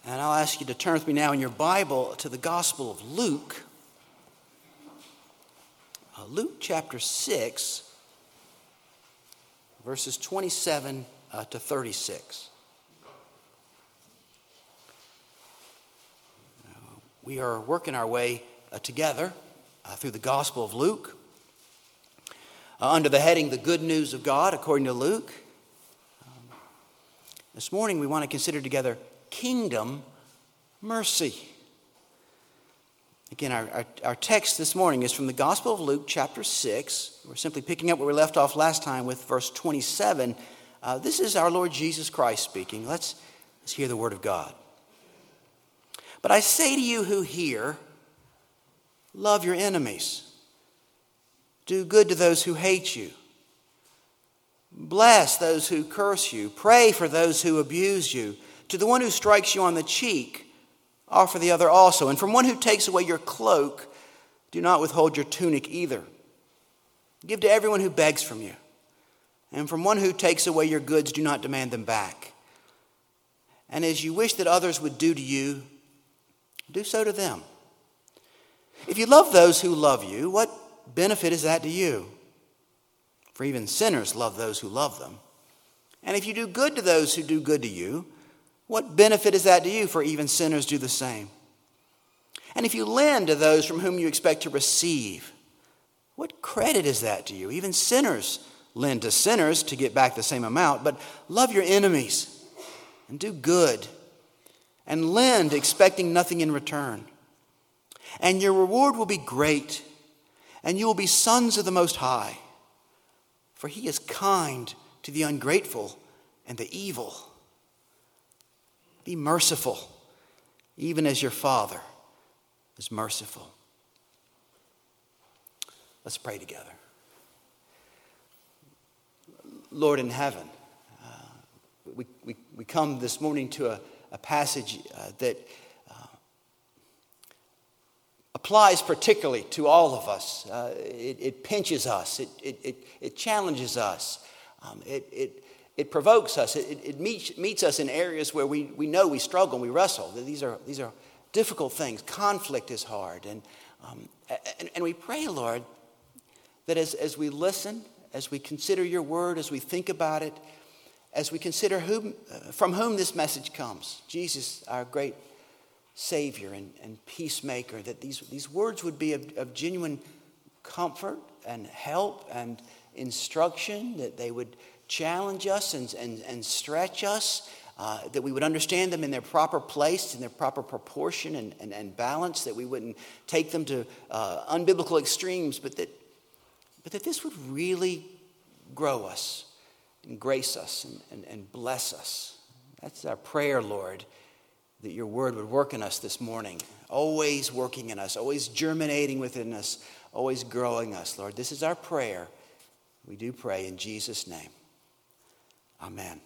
And I'll ask you to turn with me now in your Bible to the Gospel of Luke. Luke chapter 6, verses 27 to 36. We are working our way together through the Gospel of Luke under the heading, The Good News of God, according to Luke. This morning we want to consider together Kingdom Mercy. Again, our text this morning is from the Gospel of Luke, chapter 6. We're simply picking up where we left off last time with verse 27. This is our Lord Jesus Christ speaking. Let's hear the word of God. But I say to you who hear, love your enemies. Do good to those who hate you. Bless those who curse you. Pray for those who abuse you. To the one who strikes you on the cheek, offer the other also. And from one who takes away your cloak, do not withhold your tunic either. Give to everyone who begs from you. And from one who takes away your goods, do not demand them back. And as you wish that others would do to you, do so to them. If you love those who love you, what benefit is that to you? For even sinners love those who love them. And if you do good to those who do good to you, what benefit is that to you? For even sinners do the same. And if you lend to those from whom you expect to receive, what credit is that to you? Even sinners lend to sinners to get back the same amount. But love your enemies and do good and lend, expecting nothing in return. And your reward will be great, and you will be sons of the Most High. For he is kind to the ungrateful and the evil. Be merciful, even as your Father is merciful. Let's pray together. Lord in heaven, we come this morning to a passage that applies particularly to all of us. It pinches us. It challenges us. It provokes us. It meets us in areas where we know we struggle and we wrestle. These are difficult things. Conflict is hard. And we pray, Lord, that as we listen, as we consider your word, as we think about it, as we consider from whom this message comes, Jesus, our great Savior and peacemaker, that these words would be of genuine comfort and help and instruction, that they would challenge us and stretch us, that we would understand them in their proper place, in their proper proportion and balance, that we wouldn't take them to unbiblical extremes, but that this would really grow us and grace us and bless us. That's our prayer, Lord, that your word would work in us this morning, always working in us, always germinating within us, always growing us, Lord. This is our prayer. We do pray in Jesus' name. Amen.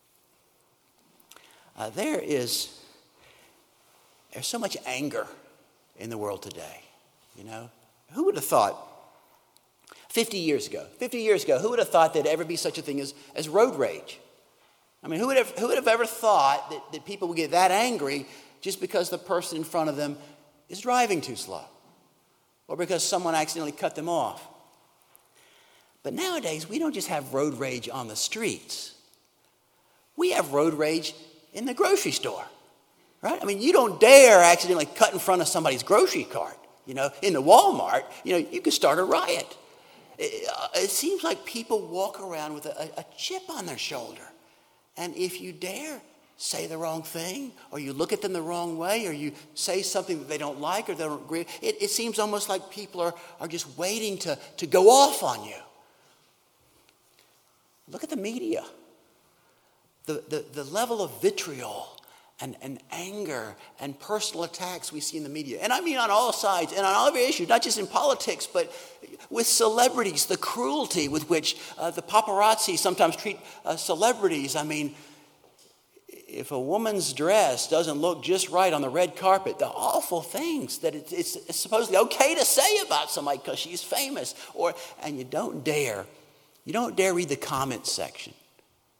There's so much anger in the world today. You know, who would have thought 50 years ago, who would have thought there'd ever be such a thing as road rage? I mean, who would have ever thought that people would get that angry just because the person in front of them is driving too slow or because someone accidentally cut them off? But nowadays, we don't just have road rage on the streets. We have road rage in the grocery store, right? I mean, you don't dare accidentally cut in front of somebody's grocery cart. You know, in the Walmart, you could start a riot. It seems like people walk around with a chip on their shoulder. And if you dare say the wrong thing, or you look at them the wrong way, or you say something that they don't like or they don't agree, it seems almost like people are just waiting to go off on you. Look at the media. The level of vitriol and anger and personal attacks we see in the media. And I mean on all sides and on all every issue, not just in politics, but with celebrities, the cruelty with which the paparazzi sometimes treat celebrities. I mean, if a woman's dress doesn't look just right on the red carpet, the awful things that it's supposedly okay to say about somebody because she's famous. And you don't dare read the comment section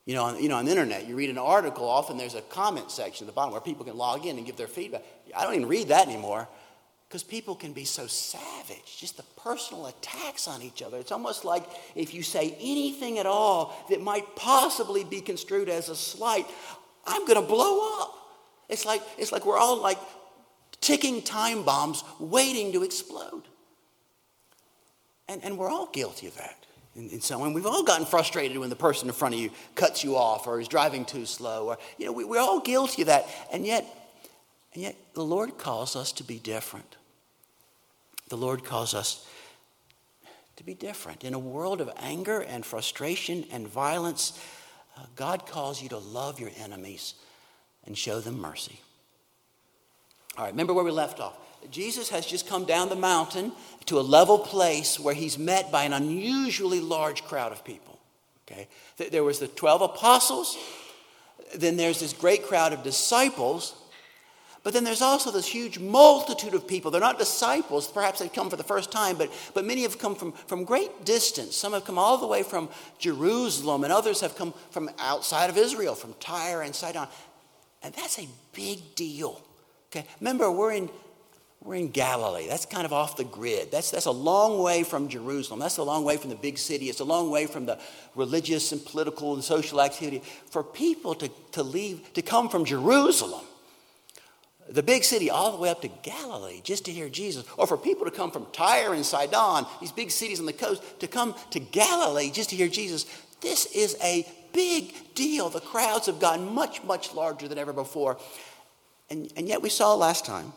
On the internet, you read an article, often there's a comment section at the bottom where people can log in and give their feedback. I don't even read that anymore because people can be so savage, just the personal attacks on each other. It's almost like if you say anything at all that might possibly be construed as a slight, I'm going to blow up. It's like we're all like ticking time bombs waiting to explode. And we're all guilty of that. In some way, we've all gotten frustrated when the person in front of you cuts you off or is driving too slow. Or we're all guilty of that. And yet the Lord calls us to be different. The Lord calls us to be different. In a world of anger and frustration and violence, God calls you to love your enemies and show them mercy. All right, remember where we left off. Jesus has just come down the mountain to a level place where he's met by an unusually large crowd of people. Okay, there was the 12 apostles, then there's this great crowd of disciples, but then there's also this huge multitude of people. They're not disciples, perhaps they've come for the first time, but many have come from great distance. Some have come all the way from Jerusalem, and others have come from outside of Israel, from Tyre and Sidon. And that's a big deal. Okay, remember, we're in Galilee. That's kind of off the grid. That's a long way from Jerusalem. That's a long way from the big city. It's a long way from the religious and political and social activity. For people to come from Jerusalem, the big city, all the way up to Galilee just to hear Jesus, or for people to come from Tyre and Sidon, these big cities on the coast, to come to Galilee just to hear Jesus, this is a big deal. The crowds have gotten much, much larger than ever before. And yet we saw last time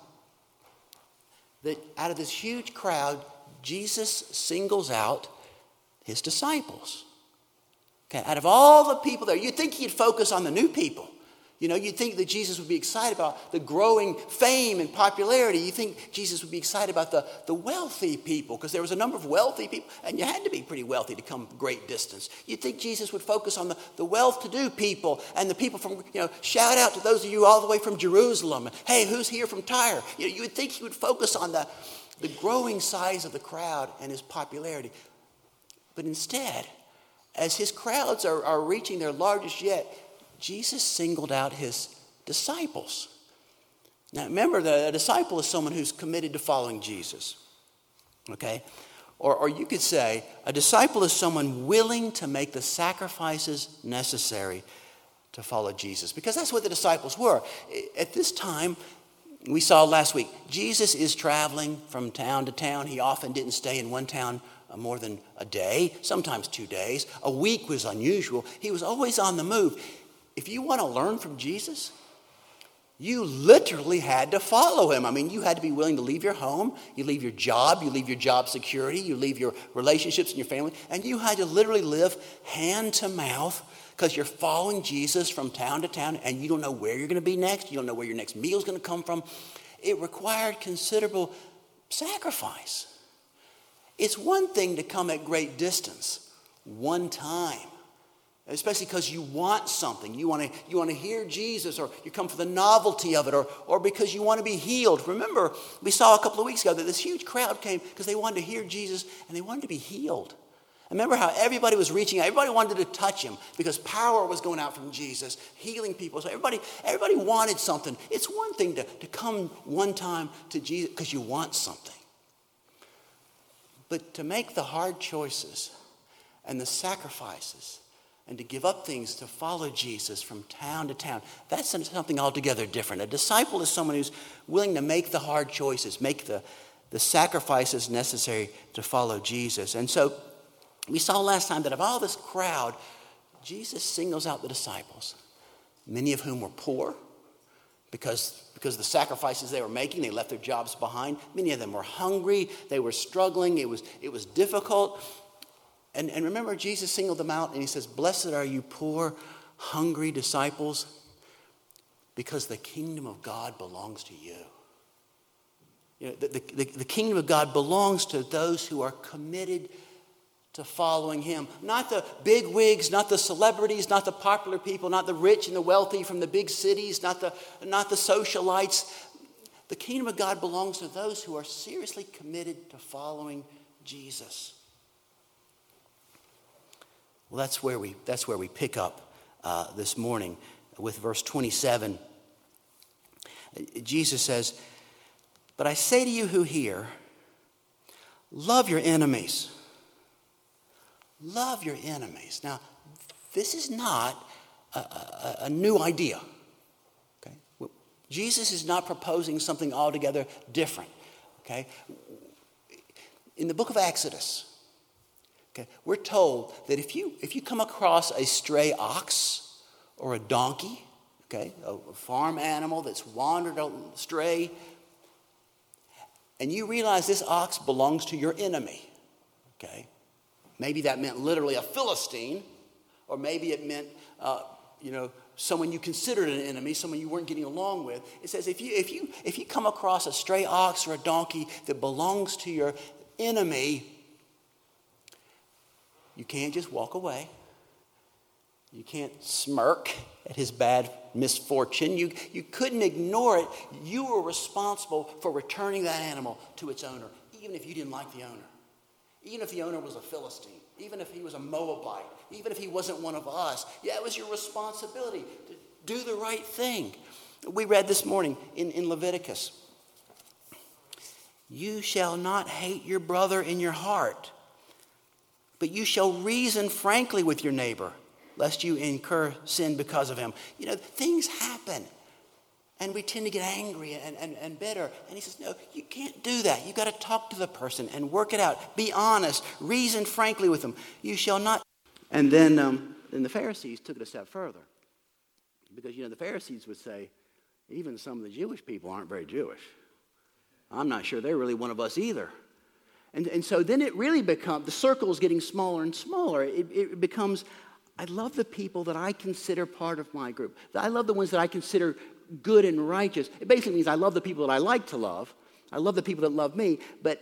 that out of this huge crowd, Jesus singles out his disciples. Okay, out of all the people there, you'd think he'd focus on the new people. You'd think that Jesus would be excited about the growing fame and popularity. You think Jesus would be excited about the wealthy people, because there was a number of wealthy people, and you had to be pretty wealthy to come great distance. You'd think Jesus would focus on the well-to-do people and the people from, shout out to those of you all the way from Jerusalem. Hey, who's here from Tyre? You would think he would focus on the growing size of the crowd and his popularity. But instead, as his crowds are reaching their largest yet, Jesus singled out his disciples. Now remember, a disciple is someone who's committed to following Jesus. Okay? Or you could say a disciple is someone willing to make the sacrifices necessary to follow Jesus. Because that's what the disciples were. At this time, we saw last week, Jesus is traveling from town to town. He often didn't stay in one town more than a day, sometimes 2 days. A week was unusual. He was always on the move. If you want to learn from Jesus, you literally had to follow him. I mean, you had to be willing to leave your home, you leave your job security, you leave your relationships and your family, and you had to literally live hand to mouth because you're following Jesus from town to town, and you don't know where you're going to be next. You don't know where your next meal is going to come from. It required considerable sacrifice. It's one thing to come at great distance, one time. Especially because you want something. You want to hear Jesus, or you come for the novelty of it, or because you want to be healed. Remember, we saw a couple of weeks ago that this huge crowd came because they wanted to hear Jesus and they wanted to be healed. Remember how everybody was reaching out. Everybody wanted to touch him because power was going out from Jesus, healing people. So everybody wanted something. It's one thing to come one time to Jesus because you want something. But to make the hard choices and the sacrifices and to give up things to follow Jesus from town to town, that's something altogether different. A disciple is someone who's willing to make the hard choices, make the sacrifices necessary to follow Jesus. And so we saw last time that of all this crowd, Jesus singles out the disciples, many of whom were poor because of the sacrifices they were making. They left their jobs behind. Many of them were hungry. They were struggling. It was difficult. And remember, Jesus singled them out and he says, "Blessed are you poor, hungry disciples, because the kingdom of God belongs to you." The kingdom of God belongs to those who are committed to following him. Not the big wigs, not the celebrities, not the popular people, not the rich and the wealthy from the big cities, not the socialites. The kingdom of God belongs to those who are seriously committed to following Jesus. Well, that's where we pick up this morning with verse 27. Jesus says, "But I say to you who hear, love your enemies." Love your enemies. Now, this is not a new idea. Okay? Jesus is not proposing something altogether different. Okay? In the book of Exodus, okay, we're told that if you come across a stray ox or a donkey, okay, a farm animal that's wandered astray, and you realize this ox belongs to your enemy, okay, maybe that meant literally a Philistine, or maybe it meant, someone you considered an enemy, someone you weren't getting along with. It says if you come across a stray ox or a donkey that belongs to your enemy, you can't just walk away. You can't smirk at his bad misfortune. You couldn't ignore it. You were responsible for returning that animal to its owner, even if you didn't like the owner. Even if the owner was a Philistine, even if he was a Moabite, even if he wasn't one of us. Yeah, it was your responsibility to do the right thing. We read this morning in Leviticus, "You shall not hate your brother in your heart, but you shall reason frankly with your neighbor, lest you incur sin because of him." Things happen. And we tend to get angry and bitter. And he says, no, you can't do that. You've got to talk to the person and work it out. Be honest. Reason frankly with them. You shall not. And then the Pharisees took it a step further. Because, the Pharisees would say, even some of the Jewish people aren't very Jewish. I'm not sure they're really one of us either. And so then it really becomes, the circle is getting smaller and smaller. It becomes, I love the people that I consider part of my group. I love the ones that I consider good and righteous. It basically means I love the people that I like to love. I love the people that love me. But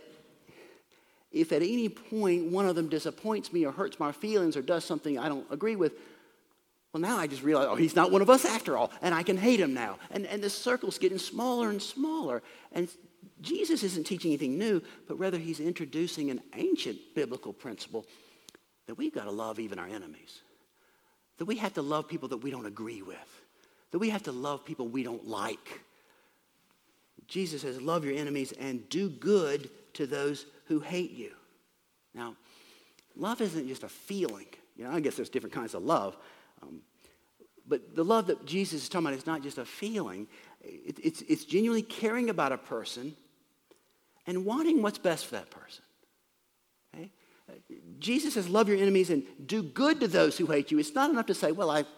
if at any point one of them disappoints me or hurts my feelings or does something I don't agree with, well, now I just realize, he's not one of us after all, and I can hate him now. And the circle's getting smaller and smaller. And Jesus isn't teaching anything new, but rather he's introducing an ancient biblical principle that we've got to love even our enemies. That we have to love people that we don't agree with. That we have to love people we don't like. Jesus says, love your enemies and do good to those who hate you. Now, love isn't just a feeling. I guess there's different kinds of love. But the love that Jesus is talking about is not just a feeling. It's genuinely caring about a person and wanting what's best for that person. Okay? Jesus says, love your enemies and do good to those who hate you. It's not enough to say, well, I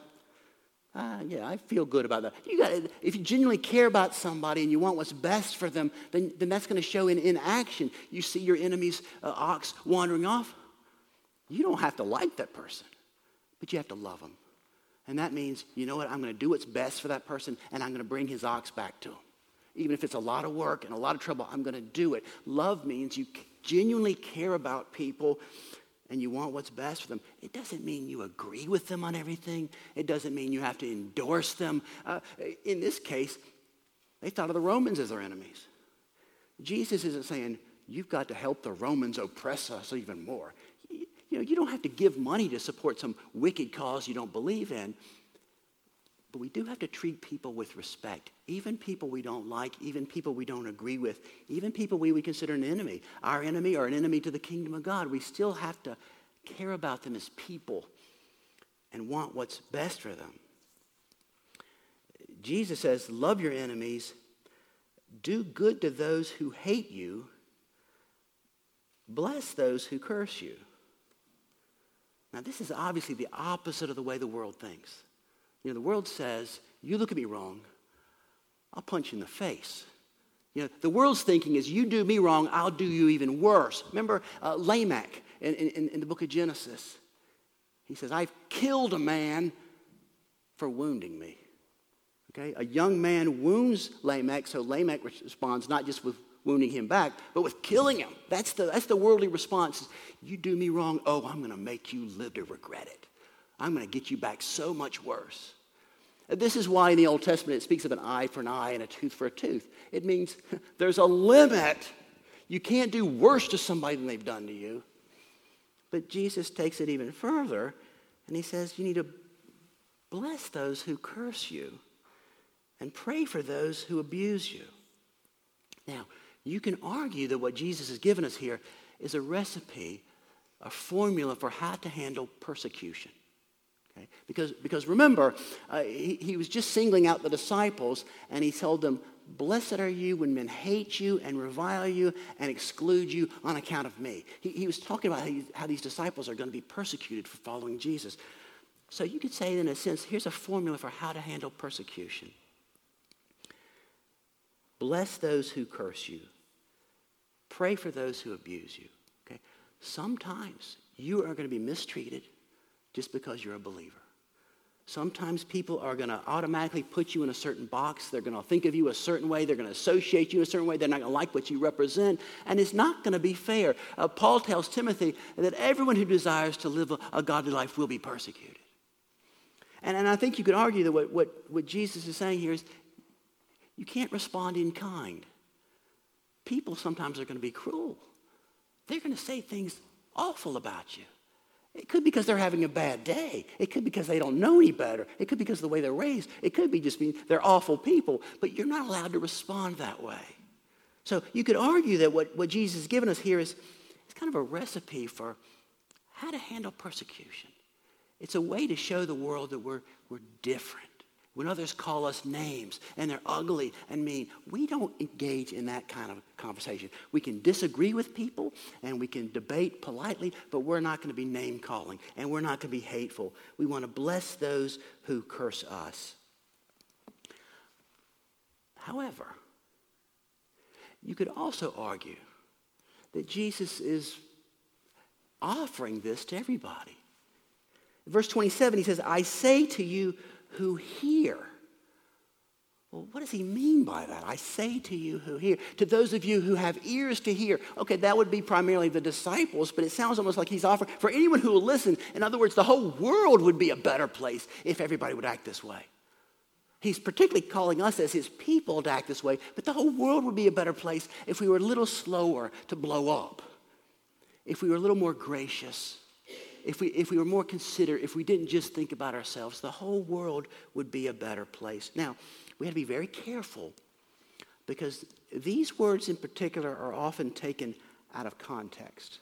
feel good about that. If you genuinely care about somebody and you want what's best for them, then that's going to show in action. You see your enemy's ox wandering off. You don't have to like that person, but you have to love them. And that means, you know what, I'm going to do what's best for that person, and I'm going to bring his ox back to him. Even if it's a lot of work and a lot of trouble, I'm going to do it. Love means you genuinely care about people and you want what's best for them. It doesn't mean you agree with them on everything. It doesn't mean you have to endorse them. In this case, they thought of the Romans as their enemies. Jesus isn't saying, you've got to help the Romans oppress us even more. You don't have to give money to support some wicked cause you don't believe in. But we do have to treat people with respect. Even people we don't like, even people we don't agree with, even people we would consider an enemy, our enemy or an enemy to the kingdom of God. We still have to care about them as people and want what's best for them. Jesus says, love your enemies, do good to those who hate you, bless those who curse you. Now, this is obviously the opposite of the way the world thinks. The world says, you look at me wrong, I'll punch you in the face. The world's thinking is, you do me wrong, I'll do you even worse. Remember Lamech in the book of Genesis. He says, I've killed a man for wounding me. Okay? A young man wounds Lamech, so Lamech responds not just with wounding him back, but with killing him. That's the worldly response. You do me wrong, I'm going to make you live to regret it. I'm going to get you back so much worse. This is why in the Old Testament it speaks of an eye for an eye and a tooth for a tooth. It means there's a limit. You can't do worse to somebody than they've done to you. But Jesus takes it even further, and he says you need to bless those who curse you and pray for those who abuse you. Now, you can argue that what Jesus has given us here is a recipe, a formula for how to handle persecution. Okay? Because remember, he was just singling out the disciples, and he told them, blessed are you when men hate you and revile you and exclude you on account of me. He was talking about how these disciples are going to be persecuted for following Jesus. So you could say, in a sense, here's a formula for how to handle persecution. Bless those who curse you. Pray for those who abuse you. Okay? Sometimes you are going to be mistreated just because you're a believer. Sometimes people are going to automatically put you in a certain box. They're going to think of you a certain way. They're going to associate you in a certain way. They're not going to like what you represent. And it's not going to be fair. Paul tells Timothy that everyone who desires to live a godly life will be persecuted. And I think you could argue that what Jesus is saying here is you can't respond in kind. People sometimes are going to be cruel. They're going to say things awful about you. It could be because they're having a bad day. It could be because they don't know any better. It could be because of the way they're raised. It could be just they're awful people. But you're not allowed to respond that way. So you could argue that what Jesus has given us here is kind of a recipe for how to handle persecution. It's a way to show the world that we're different. When others call us names and they're ugly and mean, we don't engage in that kind of conversation. We can disagree with people and we can debate politely, but we're not going to be name calling and we're not going to be hateful. We want to bless those who curse us. However, you could also argue that Jesus is offering this to everybody. In verse 27, he says, I say to you who hear. Well, what does he mean by that? I say to you who hear. To those of you who have ears to hear. Okay, that would be primarily the disciples, but it sounds almost like he's offering for anyone who will listen. In other words, the whole world would be a better place if everybody would act this way. He's particularly calling us as his people to act this way, but the whole world would be a better place if we were a little slower to blow up, if we were a little more gracious, if we were more considerate, if we didn't just think about ourselves. The whole world would be a better place. Now, we have to be very careful because these words in particular are often taken out of context.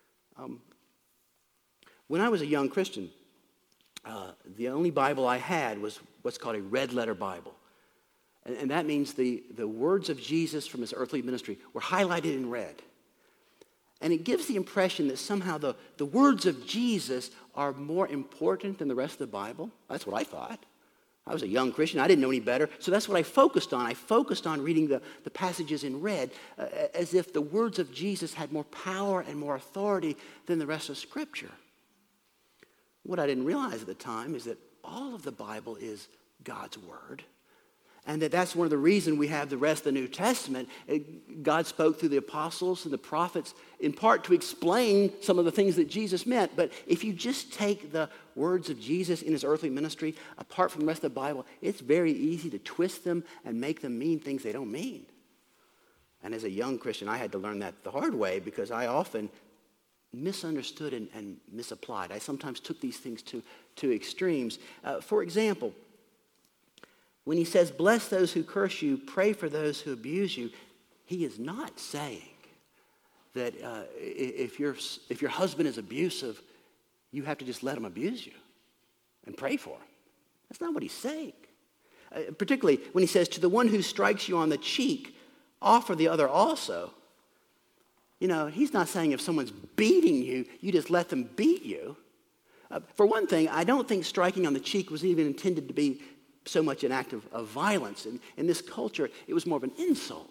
When I was a young Christian, the only Bible I had was what's called a red letter Bible. And that means the words of Jesus from his earthly ministry were highlighted in red. And it gives the impression that somehow the words of Jesus are more important than the rest of the Bible. That's what I thought. I was a young Christian. I didn't know any better. So that's what I focused on. I focused on reading the passages in red as if the words of Jesus had more power and more authority than the rest of Scripture. What I didn't realize at the time is that all of the Bible is God's Word. And that's one of the reasons we have the rest of the New Testament. God spoke through the apostles and the prophets in part to explain some of the things that Jesus meant. But if you just take the words of Jesus in his earthly ministry apart from the rest of the Bible, it's very easy to twist them and make them mean things they don't mean. And as a young Christian, I had to learn that the hard way because I often misunderstood and misapplied. I sometimes took these things to extremes. For example, when he says, bless those who curse you, pray for those who abuse you, he is not saying that if your husband is abusive, you have to just let him abuse you and pray for him. That's not what he's saying. Particularly when he says, to the one who strikes you on the cheek, offer the other also. You know, he's not saying if someone's beating you, you just let them beat you. For one thing, I don't think striking on the cheek was even intended to be so much an act of violence. In this culture, it was more of an insult.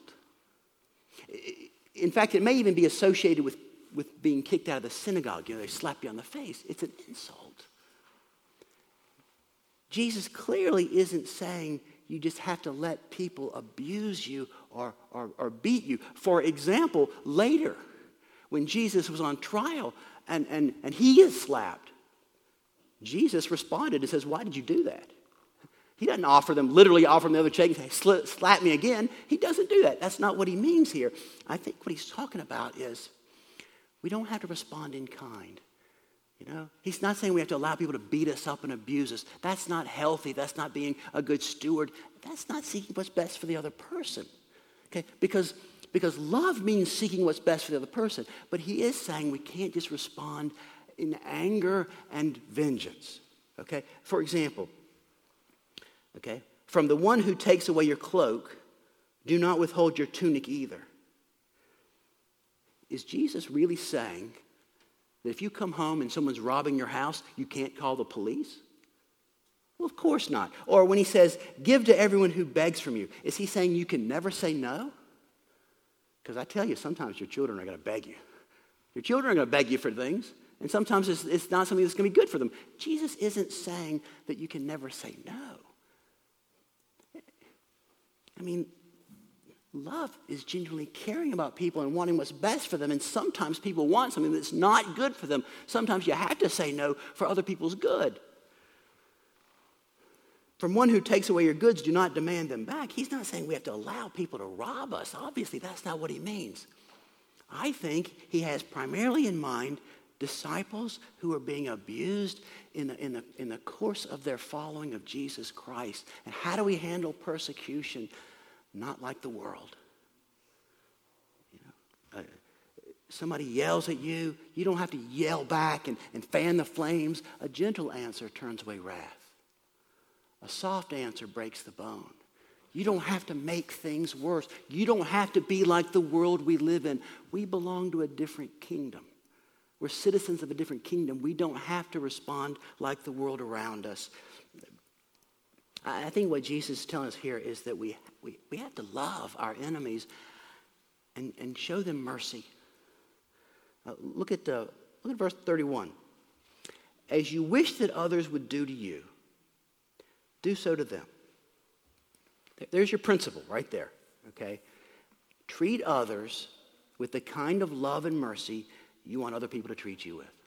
In fact, it may even be associated with being kicked out of the synagogue. You know, they slap you on the face. It's an insult. Jesus clearly isn't saying you just have to let people abuse you or beat you. For example, later, when Jesus was on trial and he is slapped, Jesus responded and says, why did you do that? He doesn't literally offer them the other cheek and say, slap me again. He doesn't do that. That's not what he means here. I think what he's talking about is we don't have to respond in kind. You know, he's not saying we have to allow people to beat us up and abuse us. That's not healthy. That's not being a good steward. That's not seeking what's best for the other person. Okay? Because love means seeking what's best for the other person. But he is saying we can't just respond in anger and vengeance. Okay? For example, okay, from the one who takes away your cloak, do not withhold your tunic either. Is Jesus really saying that if you come home and someone's robbing your house, you can't call the police? Well, of course not. Or when he says, give to everyone who begs from you, is he saying you can never say no? Because I tell you, sometimes your children are going to beg you. Your children are going to beg you for things, and sometimes it's not something that's going to be good for them. Jesus isn't saying that you can never say no. I mean, love is genuinely caring about people and wanting what's best for them. And sometimes people want something that's not good for them. Sometimes you have to say no for other people's good. From one who takes away your goods, do not demand them back. He's not saying we have to allow people to rob us. Obviously, that's not what he means. I think he has primarily in mind disciples who are being abused in the course of their following of Jesus Christ. And how do we handle persecution? Not like the world. You know, somebody yells at you, you don't have to yell back and fan the flames. A gentle answer turns away wrath. A soft answer breaks the bone. You don't have to make things worse. You don't have to be like the world we live in. We belong to a different kingdom. We're citizens of a different kingdom. We don't have to respond like the world around us. I think what Jesus is telling us here is that we have to love our enemies and show them mercy. Look at verse 31. As you wish that others would do to you, do so to them. There's your principle right there, okay? Treat others with the kind of love and mercy you want other people to treat you with.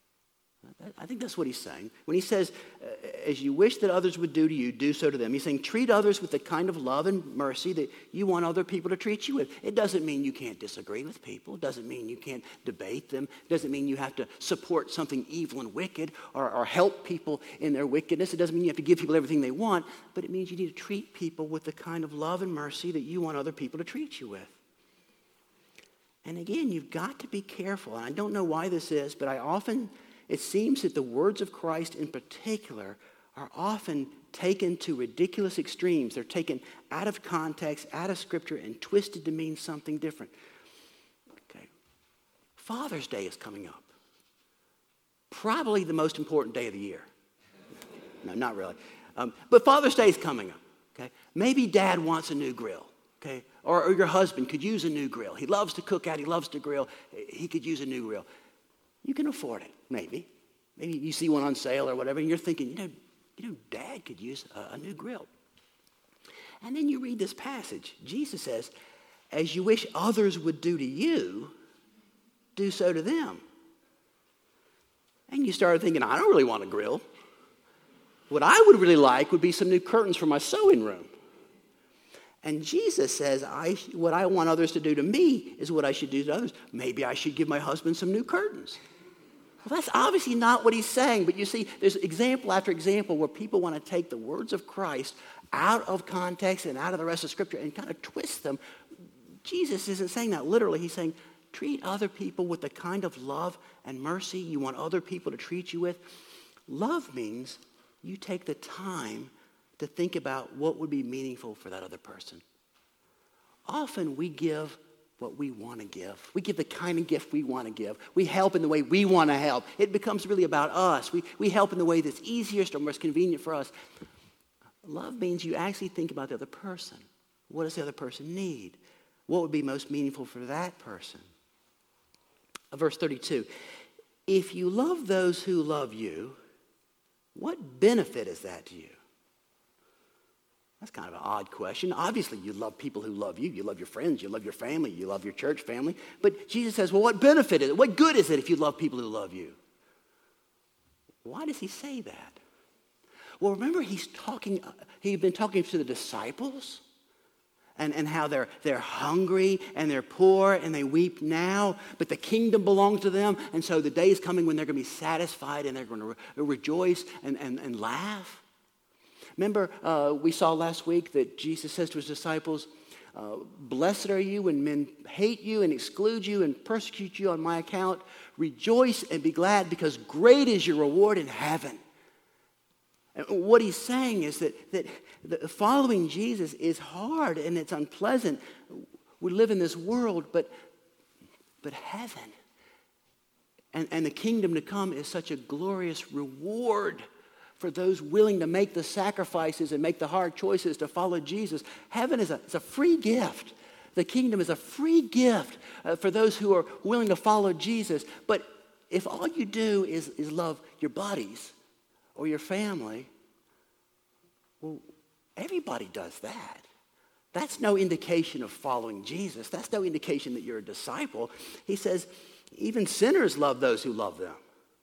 I think that's what he's saying. When he says, as you wish that others would do to you, do so to them. He's saying, treat others with the kind of love and mercy that you want other people to treat you with. It doesn't mean you can't disagree with people. It doesn't mean you can't debate them. It doesn't mean you have to support something evil and wicked or help people in their wickedness. It doesn't mean you have to give people everything they want. But it means you need to treat people with the kind of love and mercy that you want other people to treat you with. And again, you've got to be careful. And I don't know why this is, but it seems that the words of Christ in particular are often taken to ridiculous extremes. They're taken out of context, out of Scripture, and twisted to mean something different. Okay. Father's Day is coming up. Probably the most important day of the year. No, not really. But Father's Day is coming up. Okay. Maybe Dad wants a new grill. Okay. Or your husband could use a new grill. He loves to cook out. He loves to grill. He could use a new grill. You can afford it, maybe. Maybe you see one on sale or whatever, and you're thinking, you know, Dad could use a new grill. And then you read this passage. Jesus says, as you wish others would do to you, do so to them. And you started thinking, I don't really want a grill. What I would really like would be some new curtains for my sewing room. And Jesus says, what I want others to do to me is what I should do to others. Maybe I should give my husband some new curtains. Well, that's obviously not what he's saying. But you see, there's example after example where people want to take the words of Christ out of context and out of the rest of Scripture and kind of twist them. Jesus isn't saying that literally. He's saying, treat other people with the kind of love and mercy you want other people to treat you with. Love means you take the time to think about what would be meaningful for that other person. Often we give what we want to give. We give the kind of gift we want to give. We help in the way we want to help. It becomes really about us. We help in the way that's easiest or most convenient for us. Love means you actually think about the other person. What does the other person need? What would be most meaningful for that person? Verse 32, if you love those who love you, what benefit is that to you? That's kind of an odd question. Obviously, you love people who love you. You love your friends. You love your family. You love your church family. But Jesus says, well, what benefit is it? What good is it if you love people who love you? Why does he say that? Well, remember, he'd been talking to the disciples. and how they're hungry and they're poor and they weep now, but the kingdom belongs to them. And so the day is coming when they're going to be satisfied and they're going to rejoice and laugh. Remember, we saw last week that Jesus says to his disciples, blessed are you when men hate you and exclude you and persecute you on my account. Rejoice and be glad, because great is your reward in heaven. And what he's saying is that following Jesus is hard and it's unpleasant. We live in this world, but heaven and the kingdom to come is such a glorious reward for those willing to make the sacrifices and make the hard choices to follow Jesus. Heaven is a free gift. The kingdom is a free gift for those who are willing to follow Jesus. But if all you do is love your buddies or your family, well, everybody does that. That's no indication of following Jesus. That's no indication that you're a disciple. He says, even sinners love those who love them.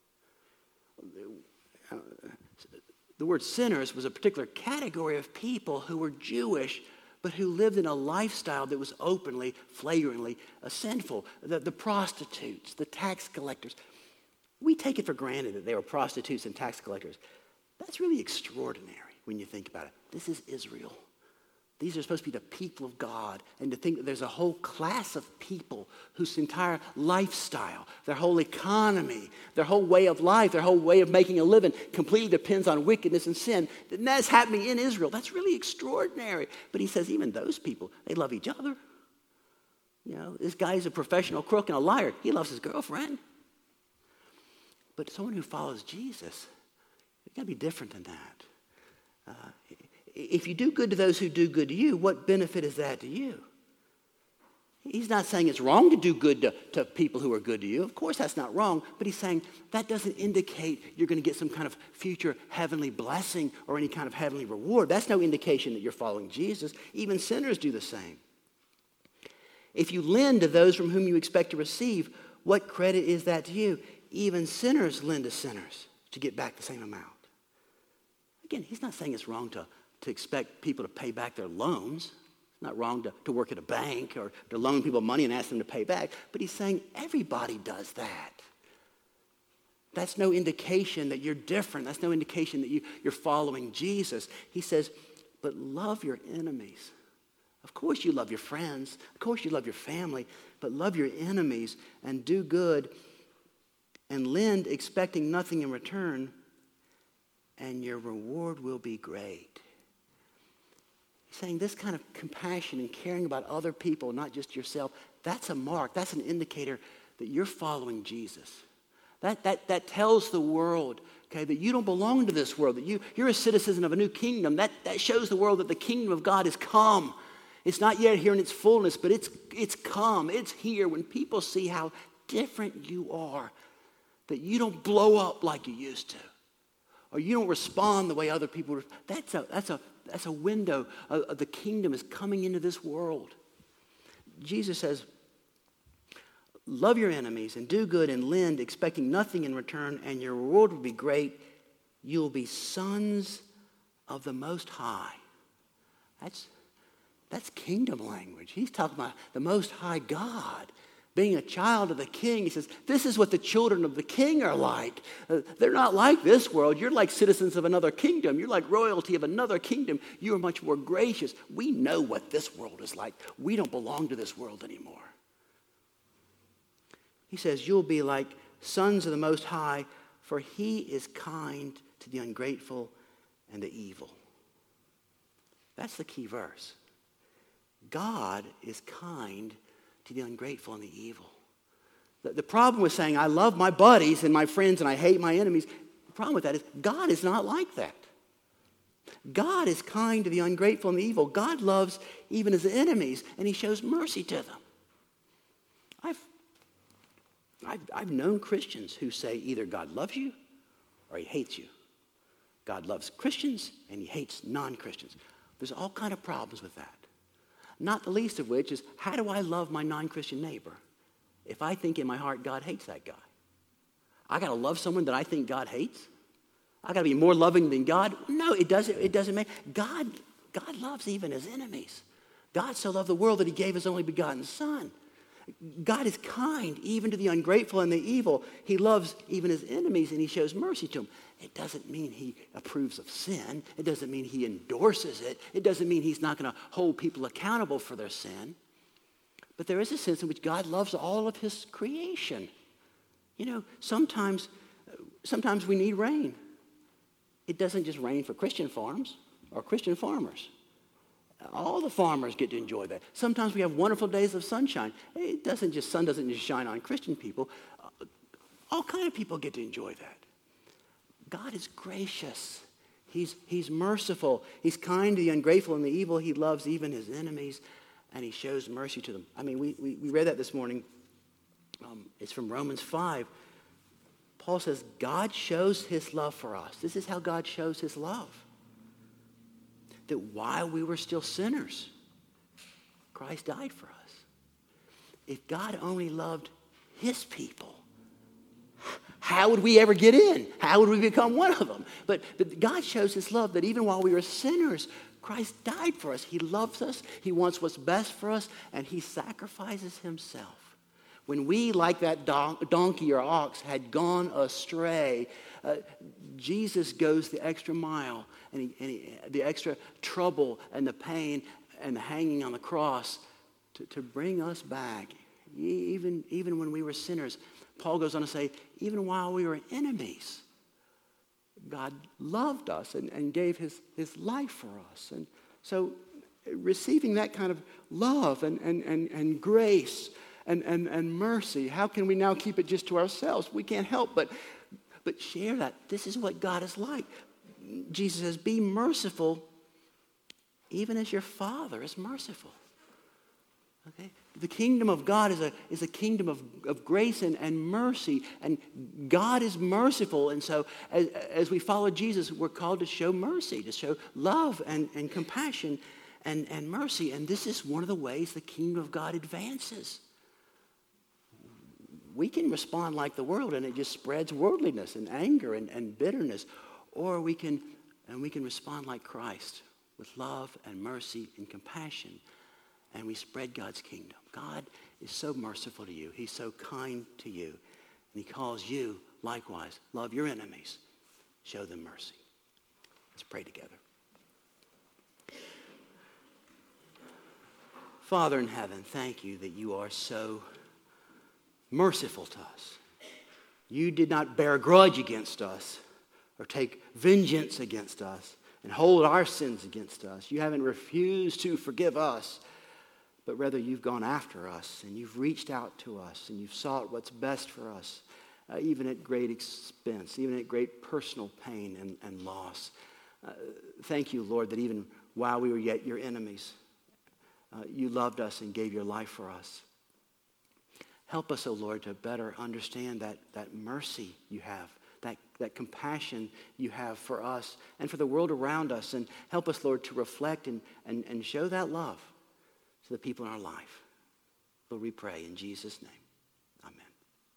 The word sinners was a particular category of people who were Jewish, but who lived in a lifestyle that was openly, flagrantly sinful. The prostitutes, the tax collectors. We take it for granted that they were prostitutes and tax collectors. That's really extraordinary when you think about it. This is Israel. These are supposed to be the people of God. And to think that there's a whole class of people whose entire lifestyle, their whole economy, their whole way of life, their whole way of making a living completely depends on wickedness and sin. And that's happening in Israel. That's really extraordinary. But he says even those people, they love each other. You know, this guy's a professional crook and a liar. He loves his girlfriend. But someone who follows Jesus, it's got to be different than that. If you do good to those who do good to you, what benefit is that to you? He's not saying it's wrong to do good to people who are good to you. Of course, that's not wrong. But he's saying that doesn't indicate you're going to get some kind of future heavenly blessing or any kind of heavenly reward. That's no indication that you're following Jesus. Even sinners do the same. If you lend to those from whom you expect to receive, what credit is that to you? Even sinners lend to sinners to get back the same amount. Again, he's not saying it's wrong to expect people to pay back their loans. It's not wrong to work at a bank or to loan people money and ask them to pay back. But he's saying everybody does that. That's no indication that you're different. That's no indication that you're following Jesus. He says, but love your enemies. Of course you love your friends. Of course you love your family. But love your enemies and do good and lend expecting nothing in return, and your reward will be great. He's saying this kind of compassion and caring about other people, not just yourself, that's a mark, that's an indicator that you're following Jesus. That tells the world, okay, that you don't belong to this world, that you're a citizen of a new kingdom. That shows the world that the kingdom of God has come. It's not yet here in its fullness, but it's come. It's here. When people see how different you are, that you don't blow up like you used to, or you don't respond the way other people. That's a window. The kingdom is coming into this world. Jesus says, love your enemies and do good and lend, expecting nothing in return, and your reward will be great. You'll be sons of the Most High. That's kingdom language. He's talking about the Most High God. Being a child of the king, he says, this is what the children of the king are like. They're not like this world. You're like citizens of another kingdom. You're like royalty of another kingdom. You are much more gracious. We know what this world is like. We don't belong to this world anymore. He says, you'll be like sons of the Most High, for he is kind to the ungrateful and the evil. That's the key verse. God is kind to the ungrateful and the evil. The problem with saying, I love my buddies and my friends and I hate my enemies, the problem with that is God is not like that. God is kind to the ungrateful and the evil. God loves even his enemies, and he shows mercy to them. I've known Christians who say either God loves you or he hates you. God loves Christians and he hates non-Christians. There's all kinds of problems with that. Not the least of which is, how do I love my non-Christian neighbor if I think in my heart God hates that guy? I got to love someone that I think God hates? I got to be more loving than God? No, it doesn't make. God loves even his enemies. God so loved the world that he gave his only begotten Son. God is kind even to the ungrateful and the evil. He loves even his enemies, and he shows mercy to them. It doesn't mean he approves of sin. It doesn't mean he endorses it. It doesn't mean he's not going to hold people accountable for their sin. But there is a sense in which God loves all of his creation. You know, sometimes we need rain. It doesn't just rain for Christian farms or Christian farmers. All the farmers get to enjoy that. Sometimes we have wonderful days of sunshine. Sun doesn't just shine on Christian people. All kind of people get to enjoy that. God is gracious. He's merciful. He's kind to the ungrateful and the evil. He loves even his enemies, and he shows mercy to them. I mean, we read that this morning. It's from Romans 5. Paul says, God shows his love for us. This is how God shows his love. That while we were still sinners, Christ died for us. If God only loved his people, how would we ever get in? How would we become one of them? But God shows his love that even while we were sinners, Christ died for us. He loves us. He wants what's best for us, and he sacrifices himself. When we, like that donkey or ox, had gone astray, Jesus goes the extra mile and the extra trouble and the pain and the hanging on the cross to bring us back, even when we were sinners. Paul goes on to say, even while we were enemies, God loved us and gave his life for us. And so receiving that kind of love and grace and mercy, how can we now keep it just to ourselves? We can't help but share that. This is what God is like. Jesus says, be merciful even as your Father is merciful. Okay? The kingdom of God is a kingdom of grace and mercy, and God is merciful. And so as we follow Jesus, we're called to show mercy, to show love and compassion and mercy. And this is one of the ways the kingdom of God advances. We can respond like the world, and it just spreads worldliness and anger and bitterness. Or we can respond like Christ with love and mercy and compassion, and we spread God's kingdom. God is so merciful to you. He's so kind to you. And he calls you, likewise, love your enemies. Show them mercy. Let's pray together. Father in heaven, thank you that you are so merciful to us. You did not bear a grudge against us or take vengeance against us and hold our sins against us. You haven't refused to forgive us, but rather you've gone after us and you've reached out to us and you've sought what's best for us, even at great expense, even at great personal pain and loss. Thank you, Lord, that even while we were yet your enemies, you loved us and gave your life for us. Help us, O Lord, to better understand that mercy you have, that compassion you have for us and for the world around us. And help us, Lord, to reflect and show that love to the people in our life. Lord, we pray in Jesus' name.